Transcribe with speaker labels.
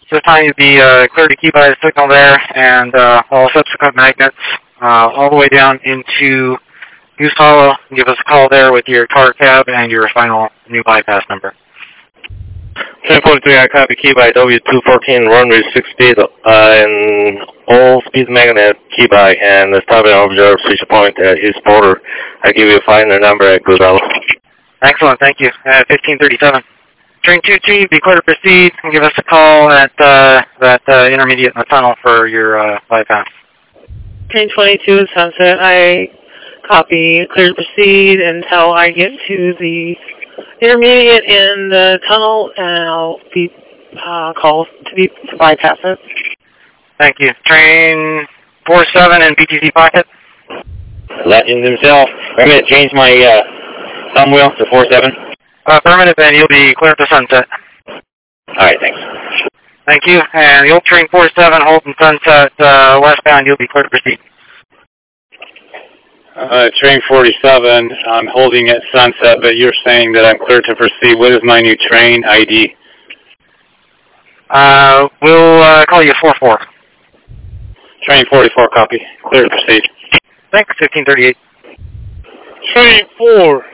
Speaker 1: This time you'll be clear to keep by the signal there, and all subsequent magnets all the way down into Goose Hollow. Give us a call there with your car cab and your final new bypass number.
Speaker 2: Train 43, I copy key by W214, runway 6 speed, and all speed magnet key by, and stop and observe switch point at East Border. I give you a final number at Goose Hollow.
Speaker 1: Excellent, thank you. 1537. Train 22, be clear to proceed, and give us a call at that intermediate in the tunnel for your bypass.
Speaker 3: Train 22, Sunset, I copy clear to proceed until I get to the intermediate in the tunnel, and I'll be called to bypass it.
Speaker 1: Thank you. Train 47 in PTC pocket.
Speaker 2: Legend himself. I'm going to change my thumb wheel to 47.
Speaker 1: Affirmative, and you'll be clear to Sunset.
Speaker 2: All right, thanks.
Speaker 1: Thank you. And the old train 47, Holton Sunset, westbound, you'll be clear to proceed.
Speaker 4: Train 47, I'm holding at Sunset, but you're saying that I'm clear to proceed. What is my new train ID?
Speaker 1: We'll call you 44.
Speaker 4: Train 44, copy. Clear to proceed.
Speaker 1: Thanks, 1538.
Speaker 5: Train 4,